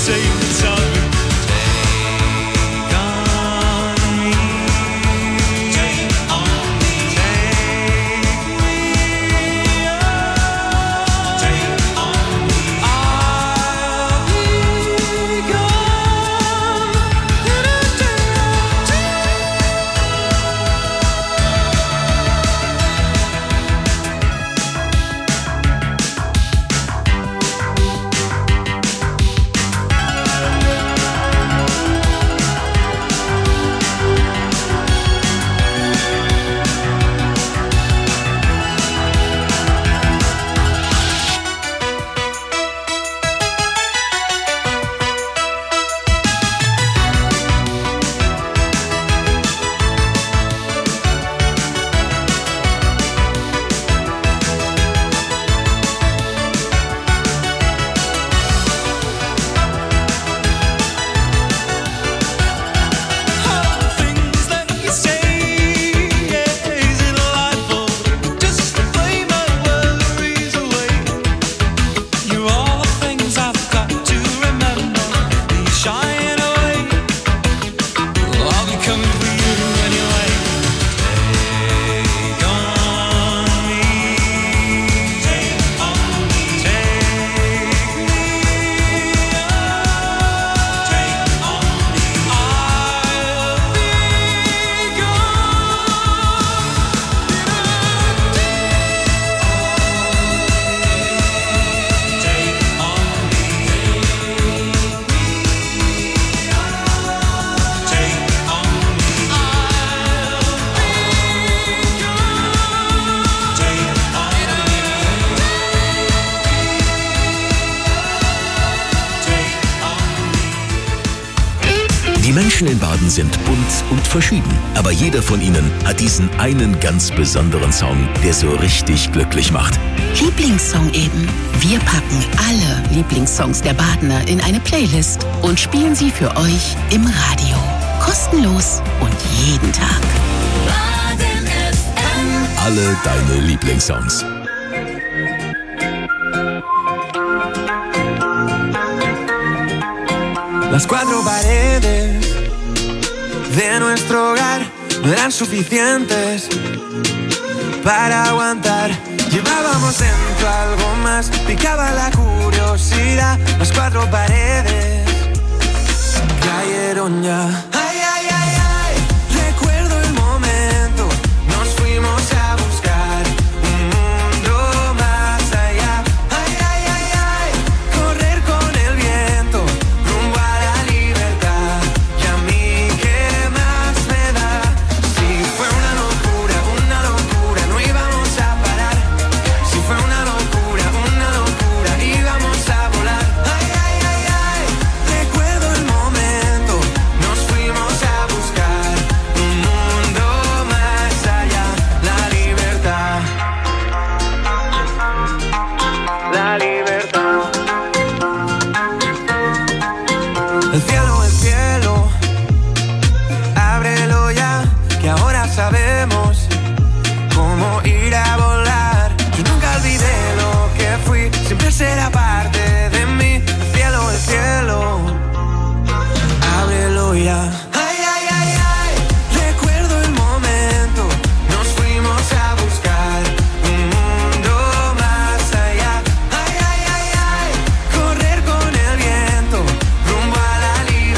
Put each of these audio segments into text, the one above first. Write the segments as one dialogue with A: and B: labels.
A: Die Menschen in Baden sind bunt und verschieden, aber jeder von ihnen hat diesen einen ganz besonderen Song, der so richtig glücklich macht.
B: Lieblingssong eben. Wir packen alle Lieblingssongs der Badener in eine Playlist und spielen sie für euch im Radio. Kostenlos und jeden Tag.
A: Baden FM. Alle deine Lieblingssongs.
C: Las cuatro paredes de nuestro hogar no eran suficientes para aguantar. Llevábamos dentro algo más, picaba la curiosidad. Las cuatro paredes cayeron ya. Ay, ay, ay, ay, recuerdo el momento. Nos fuimos a buscar un mundo más allá. Ay, ay, ay, ay, correr con el viento rumbo a la libertad. Y a mí, ¿qué más me da? Si fue una locura, no íbamos a parar. Si fue una locura, íbamos a volar. Ay, ay, ay, ay, recuerdo el momento. Nos fuimos a buscar un mundo más allá. La libertad. La libertad. El cielo, ábrelo ya, que ahora sabemos cómo ir a volar. Yo nunca olvidé lo que fui, siempre será parte de mí. El cielo, ábrelo ya. Ay, ay, ay, ay, recuerdo el momento. Nos fuimos a buscar un mundo más allá. Ay, ay, ay, ay, correr con el viento rumbo a la libertad.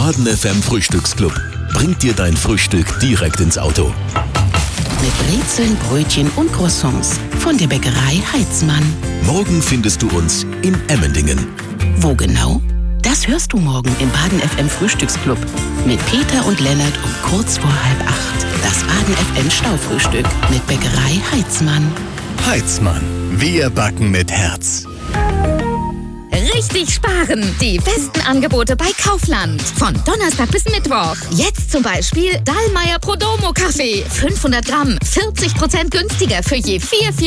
A: Baden FM Frühstücksclub bringt dir dein Frühstück direkt ins Auto.
B: Mit Brezeln, Brötchen und Croissants von der Bäckerei Heitzmann.
A: Morgen findest du uns in Emmendingen.
B: Wo genau? Das hörst du morgen im Baden FM Frühstücksclub mit Peter und Lennart um kurz vor 7:30. Das Baden FM Staufrühstück mit Bäckerei Heitzmann.
D: Heitzmann. Wir backen mit Herz.
E: Richtig sparen! Die besten Angebote bei Kaufland. Von Donnerstag bis Mittwoch. Jetzt zum Beispiel Dallmayr Prodomo Kaffee. 500 Gramm, 40% günstiger für je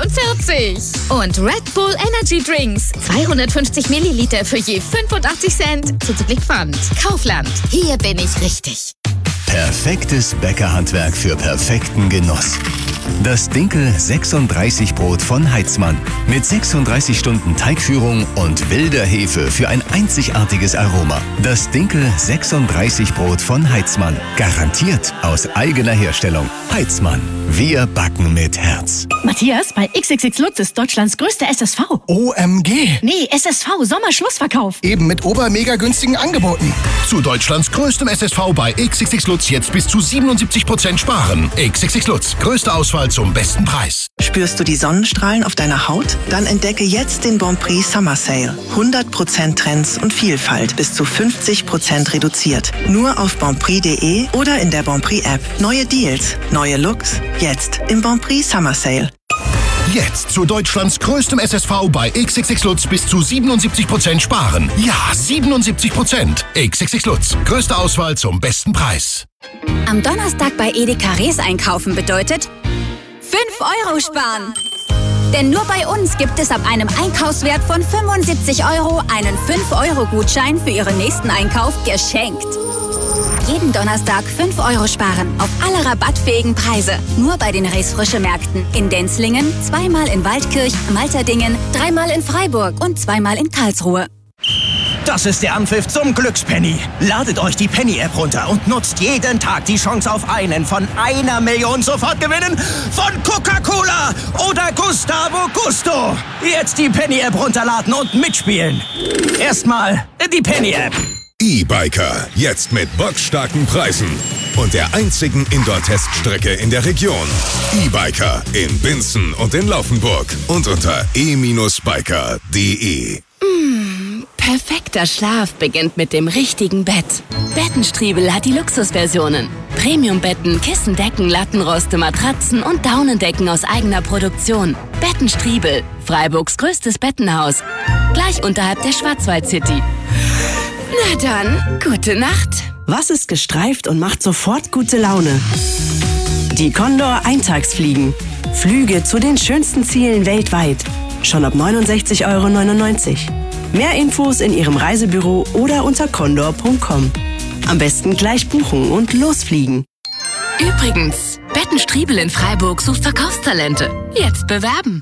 E: 4,44. Und Red Bull Energy Drinks. 250 Milliliter für je 85 Cent. Zuzüglich Pfand. Kaufland. Hier bin ich richtig.
D: Perfektes Bäckerhandwerk für perfekten Genuss. Das Dinkel 36 Brot von Heitzmann. Mit 36 Stunden Teigführung und wilder Hefe für ein einzigartiges Aroma. Das Dinkel 36 Brot von Heitzmann. Garantiert aus eigener Herstellung. Heitzmann. Wir backen mit Herz.
F: Matthias, bei XXX Lutz ist Deutschlands größter SSV.
G: OMG.
F: Nee, SSV, Sommerschlussverkauf.
G: Eben mit obermega günstigen Angeboten.
H: Zu Deutschlands größtem SSV bei XXX Lutz jetzt bis zu 77% sparen. XXX Lutz. Größte Auswahl zum besten Preis.
I: Spürst du die Sonnenstrahlen auf deiner Haut? Dann entdecke jetzt den Bonprix Summer Sale. 100% Trends und Vielfalt bis zu 50% reduziert. Nur auf bonprix.de oder in der Bonprix App. Neue Deals, neue Looks. Jetzt im Bonprix Summer Sale.
H: Jetzt zu Deutschlands größtem SSV bei XXX Lutz bis zu 77% sparen. Ja, 77%. XXX Lutz. Größte Auswahl zum besten Preis.
J: Am Donnerstag bei Edeka Rees einkaufen bedeutet 5 € sparen. Denn nur bei uns gibt es ab einem Einkaufswert von 75 € einen 5-€-Gutschein für Ihren nächsten Einkauf geschenkt. Jeden Donnerstag 5 € sparen auf alle rabattfähigen Preise. Nur bei den Rees Frische Märkten. In Denzlingen, 2-mal in Waldkirch, Malterdingen, 3-mal in Freiburg und 2-mal in Karlsruhe.
K: Das ist der Anpfiff zum Glückspenny. Ladet euch die Penny-App runter und nutzt jeden Tag die Chance auf einen von 1 Million Sofortgewinnen von Coca-Cola oder Gustavo Gusto. Jetzt die Penny-App runterladen und mitspielen. Erstmal die Penny-App.
L: E-Biker, jetzt mit boxstarken Preisen und der einzigen Indoor-Teststrecke in der Region. E-Biker in Binzen und in Laufenburg und unter e-biker.de.
M: Perfekter Schlaf beginnt mit dem richtigen Bett. Bettenstriebel hat die Luxusversionen. Premiumbetten, Kissen, Decken, Lattenroste, Matratzen und Daunendecken aus eigener Produktion. Bettenstriebel, Freiburgs größtes Bettenhaus. Gleich unterhalb der Schwarzwald-City. Na dann, gute Nacht.
N: Was ist gestreift und macht sofort gute Laune? Die Condor Eintagsfliegen. Flüge zu den schönsten Zielen weltweit. Schon ab 69,99 €. Mehr Infos in Ihrem Reisebüro oder unter condor.com. Am besten gleich buchen und losfliegen.
M: Übrigens, Bettenstriebel in Freiburg sucht Verkaufstalente. Jetzt bewerben.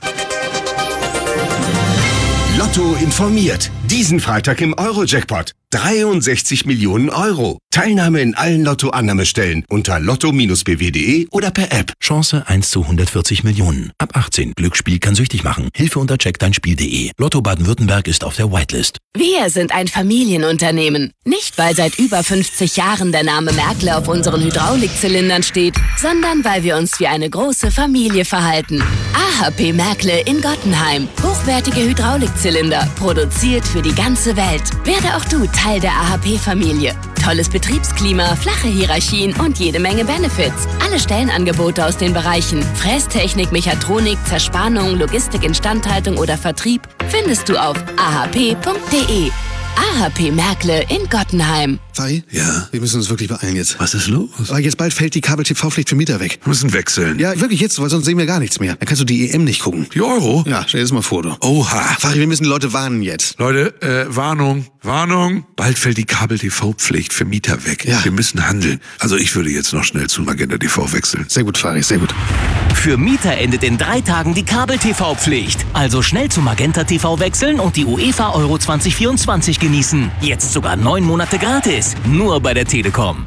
O: Lotto informiert. Diesen Freitag im Euro-Jackpot. 63 Millionen €. Teilnahme in allen Lotto-Annahmestellen unter lotto-bw.de oder per App.
A: Chance 1 zu 140 Millionen. Ab 18. Glücksspiel kann süchtig machen. Hilfe unter checkdeinspiel.de. Lotto Baden-Württemberg ist auf der Whitelist.
M: Wir sind ein Familienunternehmen. Nicht, weil seit über 50 Jahren der Name Merkle auf unseren Hydraulikzylindern steht, sondern weil wir uns wie eine große Familie verhalten. AHP Merkle in Gottenheim. Hochwertige Hydraulikzylinder. Produziert für die ganze Welt. Werde auch du Teil der AHP-Familie. Tolles Betriebsklima, flache Hierarchien und jede Menge Benefits. Alle Stellenangebote aus den Bereichen Frästechnik, Mechatronik, Zerspannung, Logistik, Instandhaltung oder Vertrieb findest du auf ahp.de. AHP Merkle in Gottenheim.
P: Fari?
Q: Ja?
P: Wir müssen uns wirklich beeilen jetzt.
Q: Was ist los?
P: Weil jetzt bald fällt die Kabel-TV-Pflicht für Mieter weg.
Q: Wir müssen wechseln.
P: Ja, wirklich jetzt, weil sonst sehen wir gar nichts mehr. Dann kannst du die EM nicht gucken.
Q: Die Euro?
P: Ja, stell dir das mal vor, du.
Q: Oha.
P: Fari, wir müssen die Leute warnen jetzt.
Q: Leute, Warnung. Bald fällt die Kabel-TV-Pflicht für Mieter weg.
P: Ja.
Q: Wir müssen handeln. Also ich würde jetzt noch schnell zu Magenta TV wechseln.
P: Sehr gut, Fari, sehr gut.
K: Für Mieter endet in 3 Tagen die Kabel-TV-Pflicht. Also schnell zu Magenta TV wechseln und die UEFA Euro 2024 genießen. Jetzt sogar 9 Monate gratis. Nur bei der Telekom.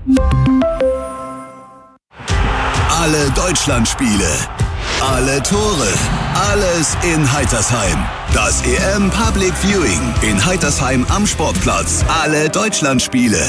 A: Alle Deutschlandspiele, alle Tore, alles in Heitersheim. Das EM Public Viewing in Heitersheim am Sportplatz. Alle Deutschlandspiele.